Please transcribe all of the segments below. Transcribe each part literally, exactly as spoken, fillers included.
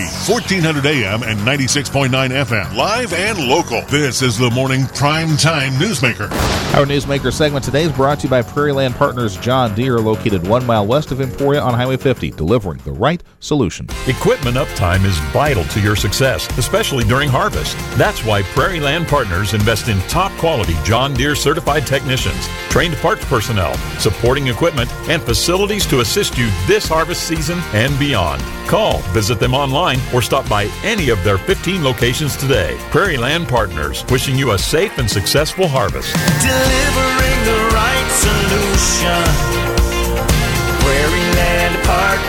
fourteen hundred A M and ninety-six point nine F M. Live and local. This is the Morning Prime Time Newsmaker. Our Newsmaker segment today is brought to you by Prairie Land Partners John Deere, located one mile west of Emporia on Highway fifty, delivering the right solution. Equipment uptime is vital to your success, especially during harvest. That's why Prairie Land Partners invest in top-quality John Deere certified technicians, trained parts personnel, supporting equipment, and facilities to assist you this harvest season and beyond. Call, visit them online, or stop by any of their fifteen locations today. Prairie Land Partners, wishing you a safe and successful harvest. Delivering the right solution. Prairie Land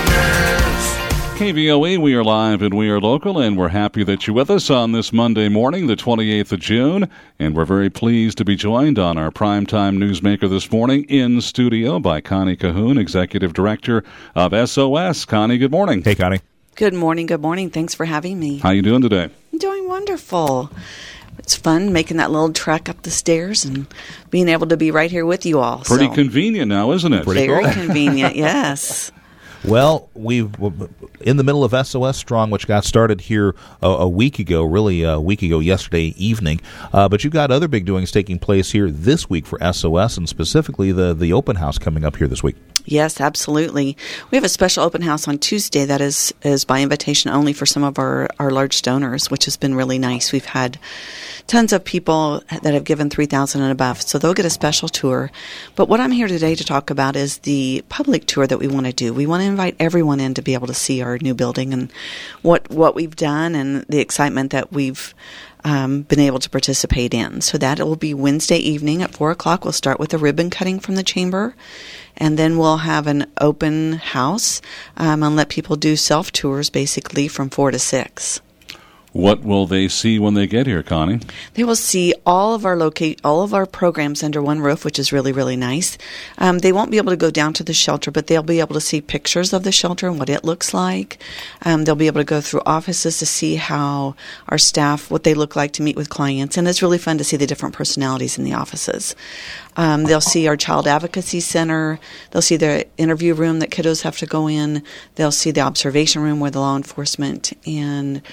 Partners. K V O E, we are live and we are local, and we're happy that you're with us on this Monday morning, the twenty-eighth of June, and we're very pleased to be joined on our Primetime Newsmaker this morning in studio by Connie Cahoon, Executive Director of S O S. Connie, good morning. Hey, Connie. Good morning, good morning. Thanks for having me. How you doing today? I'm doing wonderful. It's fun making that little trek up the stairs and being able to be right here with you all. Pretty so. convenient now, isn't it? Pretty Very cool. convenient, yes. Well, we've in the middle of S O S Strong, which got started here a, a week ago, really a week ago yesterday evening. Uh, but you've got other big doings taking place here this week for S O S, and specifically the, the open house coming up here this week. Yes, absolutely. We have a special open house on Tuesday that is, is by invitation only for some of our, our large donors, which has been really nice. We've had tons of people that have given three thousand dollars and above, so they'll get a special tour. But what I'm here today to talk about is the public tour that we want to do. We want to invite everyone in to be able to see our new building and what, what we've done and the excitement that we've Um, been able to participate in. So that will be Wednesday evening at four o'clock. We'll start with a ribbon cutting from the chamber, and then we'll have an open house um, and let people do self-tours basically from four to six. What will they see when they get here, Connie? They will see all of our locate all of our programs under one roof, which is really, really nice. Um, they won't be able to go down to the shelter, but they'll be able to see pictures of the shelter and what it looks like. Um, they'll be able to go through offices to see how our staff, what they look like to meet with clients, and it's really fun to see the different personalities in the offices. Um, they'll see our Child Advocacy Center. They'll see the interview room that kiddos have to go in. They'll see the observation room where the law enforcement and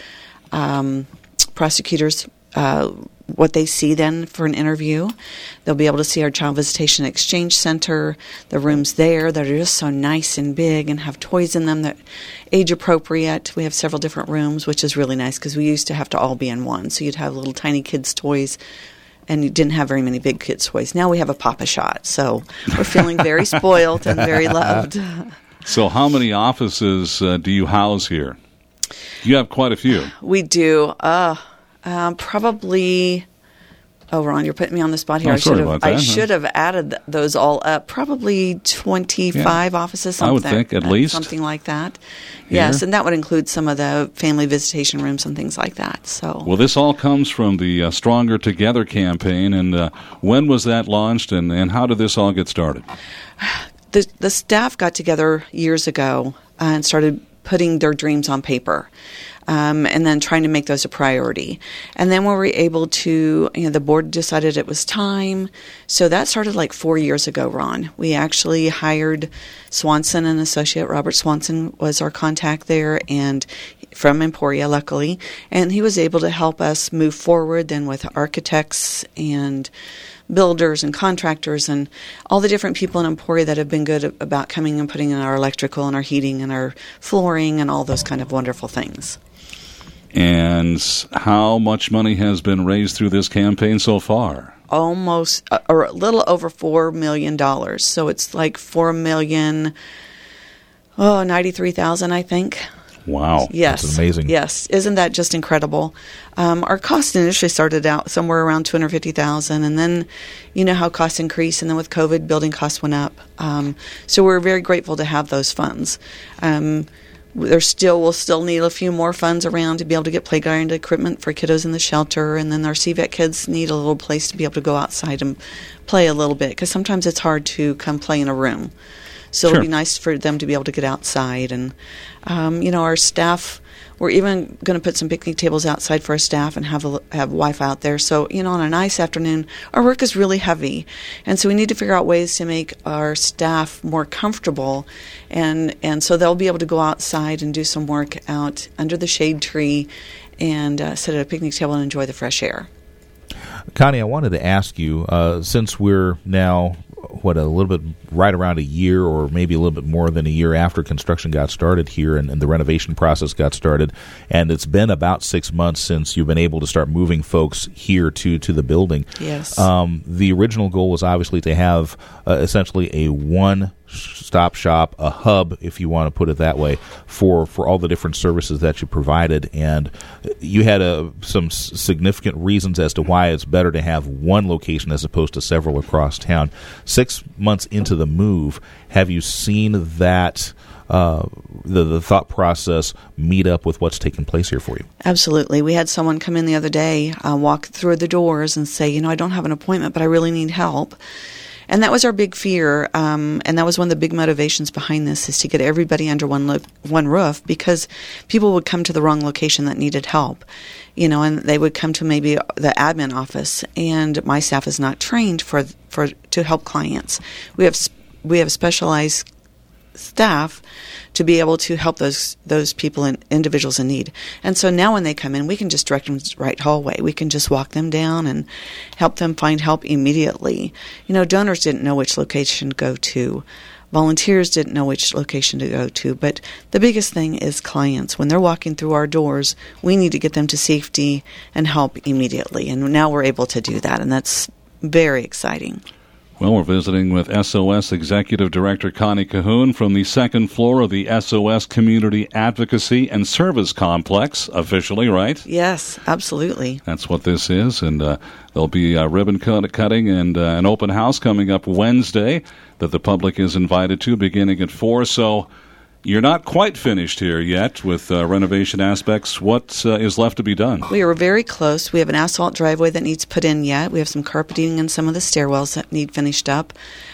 Um, prosecutors, uh, what they see then for an interview. They'll be able to see our Child Visitation Exchange Center, the rooms there that are just so nice and big and have toys in them that age appropriate. We have several different rooms, which is really nice because we used to have to all be in one. So you'd have little tiny kids' toys, and you didn't have very many big kids' toys. Now we have a Pop-A-Shot, so we're feeling very spoiled and very loved. So how many offices uh, do you house here? You have quite a few. We do. Uh, um, probably. Oh, Ron, you're putting me on the spot here. Oh, I sorry should have. about that, I huh? should have added th- those all up. Probably twenty-five Yeah. offices. Something, I would think at uh, least something like that. Here. Yes, and that would include some of the family visitation rooms and things like that. So. Well, this all comes from the uh, Stronger Together campaign, and uh, when was that launched, and, and how did this all get started? The the staff got together years ago uh, and started putting their dreams on paper. Um, and then trying to make those a priority. And then we were able to, you know, the board decided it was time. So that started like four years ago, Ron. We actually hired Swanson, an associate. Robert Swanson was our contact there, and from Emporia, luckily. And he was able to help us move forward then with architects and builders and contractors and all the different people in Emporia that have been good about coming and putting in our electrical and our heating and our flooring and all those kind of wonderful things. And how much money has been raised through this campaign so far? Almost, uh, or a little over four million dollars. So it's like four million, oh, ninety-three thousand, I think. Wow. Yes. That's amazing. Yes. Isn't that just incredible? Um, our cost initially started out somewhere around two hundred fifty thousand dollars, and then you know how costs increase, and then with COVID, building costs went up. Um, so we're very grateful to have those funds. Um, There's still we'll still need a few more funds around to be able to get playground equipment for kiddos in the shelter, and then our C VET kids need a little place to be able to go outside and play a little bit, because sometimes it's hard to come play in a room. So Sure. it'll be nice for them to be able to get outside. And, um, you know, our staff, We're even going to put some picnic tables outside for our staff and have a, have Wi-Fi out there. So, you know, on a nice afternoon, our work is really heavy. And so we need to figure out ways to make our staff more comfortable. And, and so they'll be able to go outside and do some work out under the shade tree and uh, sit at a picnic table and enjoy the fresh air. Connie, I wanted to ask you, uh, since we're now, what, a little bit right around a year or maybe a little bit more than a year after construction got started here and, and the renovation process got started, and it's been about six months since you've been able to start moving folks here to, to the building. Yes. Um, the original goal was obviously to have uh, essentially a one stop shop, a hub, if you want to put it that way, for, for all the different services that you provided. And you had uh, some s- significant reasons as to why it's better to have one location as opposed to several across town. Six months into the move, have you seen that uh, the, the thought process meet up with what's taking place here for you? Absolutely. We had someone come in the other day, uh, walk through the doors and say, you know, I don't have an appointment, but I really need help. And that was our big fear, um, and that was one of the big motivations behind this, is to get everybody under one lo- one roof, because people would come to the wrong location that needed help, you know, and they would come to maybe the admin office, and my staff is not trained for for to help clients. We have we have specialized staff to be able to help those those people and individuals in need. And so now when they come in, we can just direct them to the right hallway. We can just walk them down and help them find help immediately. You know, donors didn't know which location to go to. Volunteers didn't know which location to go to. But the biggest thing is clients. When they're walking through our doors, we need to get them to safety and help immediately. And now we're able to do that, and that's very exciting. Well, we're visiting with S O S Executive Director Connie Cahoon from the second floor of the S O S Community Advocacy and Service Complex, officially, right? Yes, absolutely. That's what this is, and uh, there'll be a ribbon cut- cutting and uh, an open house coming up Wednesday that the public is invited to, beginning at four. So you're not quite finished here yet with uh, renovation aspects. What uh, is left to be done? We are very close. We have an asphalt driveway that needs put in yet. We have some carpeting in some of the stairwells that need finished up.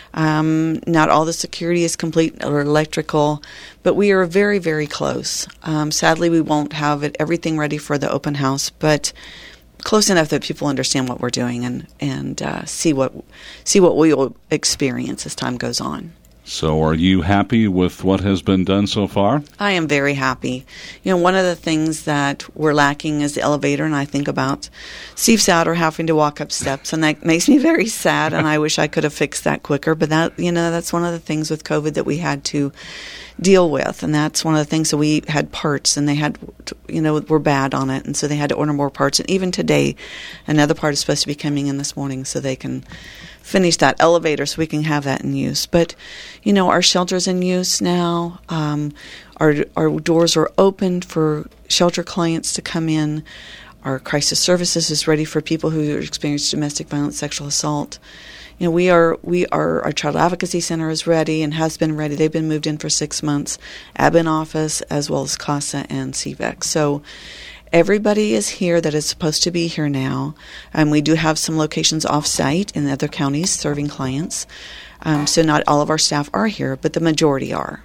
Um, not all the security is complete or electrical, but we are very, very close. Um, sadly, we won't have it everything ready for the open house, but close enough that people understand what we're doing and and uh, see what see what we will experience as time goes on. So are you happy with what has been done so far? I am very happy. You know, one of the things that we're lacking is the elevator, and I think about Steve Souter having to walk up steps, and that makes me very sad, and I wish I could have fixed that quicker. But that, you know, that's one of the things with COVID that we had to deal with, and that's one of the things that we had parts, and they had, you know, were bad on it, and so they had to order more parts. And even today, another part is supposed to be coming in this morning so they can finish that elevator so we can have that in use. But, you know, our shelter's in use now. Um, our our doors are opened for shelter clients to come in. Our crisis services is ready for people who experience domestic violence, sexual assault. You know, we are we are our child advocacy center is ready and has been ready. They've been moved in for six months. Admin office as well as CASA and C V E C. So everybody is here that is supposed to be here now. Um, we do have some locations off-site in other counties serving clients. Um, so not all of our staff are here, but the majority are.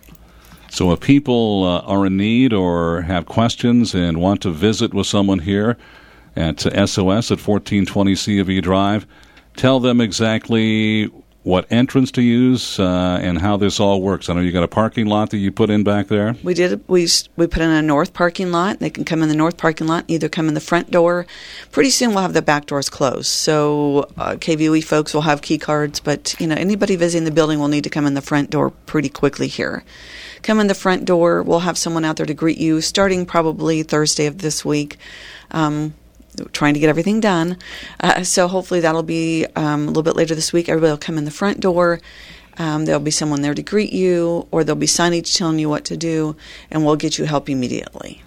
So if people uh, are in need or have questions and want to visit with someone here at uh, S O S at fourteen twenty C of E Drive, tell them exactly what entrance to use uh, and how this all works. I know you got a parking lot that you put in back there. We did. We we put in a north parking lot. They can come in the north parking lot, either come in the front door. Pretty soon we'll have the back doors closed. So uh, K V O E folks will have key cards, but you know anybody visiting the building will need to come in the front door pretty quickly here. Come in the front door. We'll have someone out there to greet you starting probably Thursday of this week. Um, trying to get everything done. Uh, so hopefully that'll be um, a little bit later this week. Everybody will come in the front door. Um, there'll be someone there to greet you, or there'll be signage telling you what to do, and we'll get you help immediately.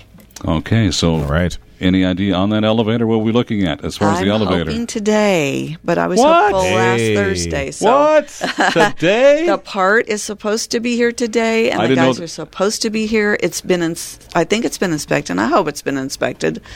Okay, so All right. Any idea on that elevator? What are we looking at as far as I'm the elevator? hoping today, but I was What? hopeful last Hey. Thursday. So What? Today? the part is supposed to be here today, and I the didn't know guys th- are supposed to be here. It's been, ins- I think it's been inspected, and I hope it's been inspected.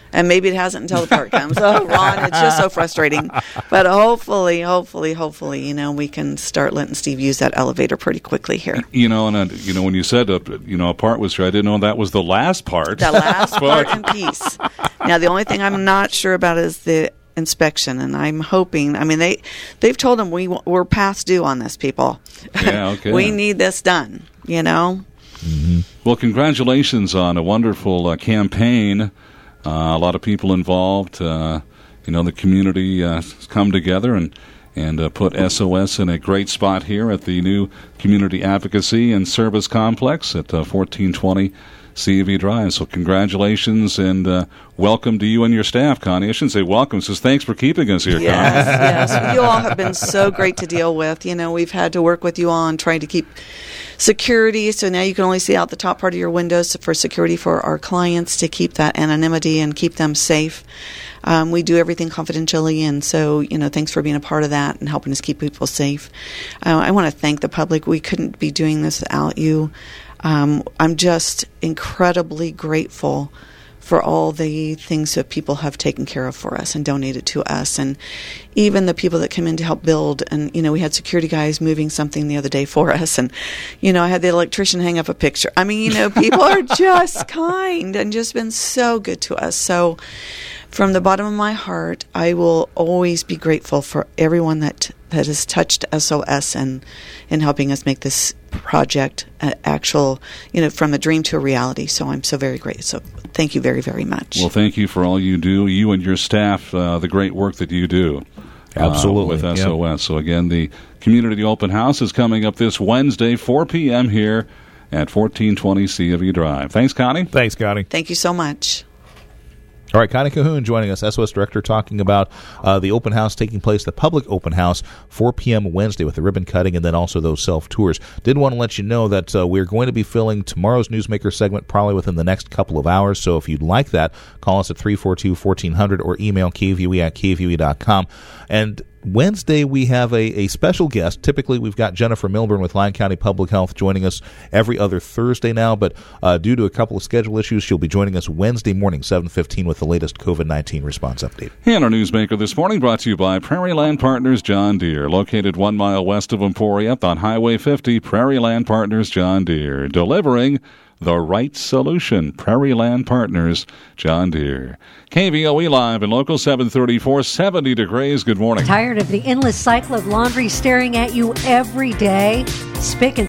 And maybe it hasn't until the part comes. Oh, Ron, it's just so frustrating. But hopefully, hopefully, hopefully, you know, we can start letting Steve use that elevator pretty quickly here. You know, and uh, you know, when you said uh, you know a part was here, I didn't know that was the last part. The last part and piece. Now, the only thing I'm not sure about is the inspection, and I'm hoping. I mean, they they've told them we we're past due on this, people. Yeah, okay. We need this done. You know. Mm-hmm. Well, congratulations on a wonderful uh, campaign. Uh, a lot of people involved. Uh, you know, the community uh, has come together and and uh, put S O S in a great spot here at the new Community Advocacy and Service Complex at uh, fourteen twenty C V Drive. So congratulations and uh, welcome to you and your staff, Connie. I shouldn't say welcome. It says thanks for keeping us here, yes, Connie. Yes, you all have been so great to deal with. You know, we've had to work with you on trying to keep security, so now you can only see out the top part of your windows for security for our clients, to keep that anonymity and keep them safe. Um, we do everything confidentially, and so, you know, thanks for being a part of that and helping us keep people safe. Uh, I want to thank the public. We couldn't be doing this without you. Um, I'm just incredibly grateful for all the things that people have taken care of for us and donated to us, and even the people that come in to help build. And, you know, we had security guys moving something the other day for us, and, you know, I had the electrician hang up a picture. I mean, you know, people are just kind and just been so good to us. So from the bottom of my heart, I will always be grateful for everyone that that has touched S O S and in helping us make this project an actual, you know, from a dream to a reality. So I'm so very grateful. So thank you very, very much. Well, thank you for all you do, you and your staff, uh, the great work that you do. Absolutely. Uh, with S O S. Yep. So again, the Community Open House is coming up this Wednesday, four p.m. here at fourteen twenty C V Drive. Thanks, Connie. Thanks, Connie. Thank you so much. All right, Connie Cahoon joining us, S O S Director, talking about uh, the open house taking place, the public open house, four p.m. Wednesday with the ribbon cutting and then also those self-tours. Did want to let you know that uh, we're going to be filling tomorrow's Newsmaker segment probably within the next couple of hours, so if you'd like that, call us at three four two, one four zero zero or email k v u e at k v u e dot com. And Wednesday, we have a, a special guest. Typically, we've got Jennifer Milburn with Lyon County Public Health joining us every other Thursday now, but uh, due to a couple of schedule issues, she'll be joining us Wednesday morning, seven fifteen, with the latest COVID nineteen response update. And our Newsmaker this morning brought to you by Prairie Land Partners John Deere, located one mile west of Emporia on Highway fifty. Prairie Land Partners John Deere, delivering the right solution. Prairie Land Partners John Deere. K V O E Live and Local seven thirty-four, seventy degrees. Good morning. Tired of the endless cycle of laundry staring at you every day? Spick and